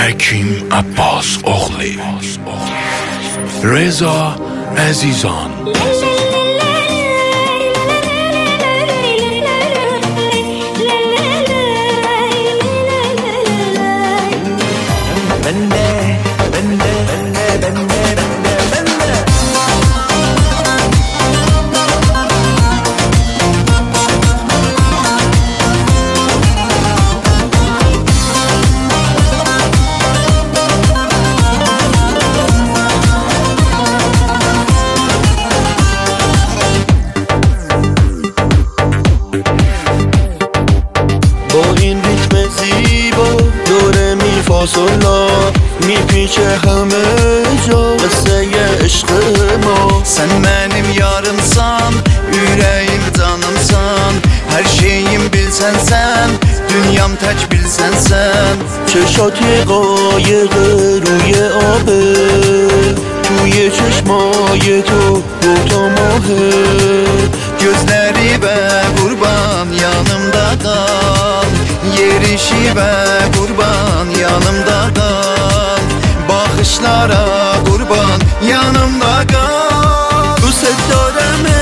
حکیم عباس اغلی، رضا عزیزان. با این ریتم زیبا دور می فاصلا میپیچه همه جا قصه عشق ما. Sen benim yarımsan, yüreğim canımsan, her şeyim bilsen sen, dünyam tek bilsen sen. چشاتی قایق روی آبه، توی چشمای تو دوتا ماهه. Gözleri be kurban yanımda kal, yerişi be kurban yanımda kal, bakışlara kurban yanımda kal. دوست دارم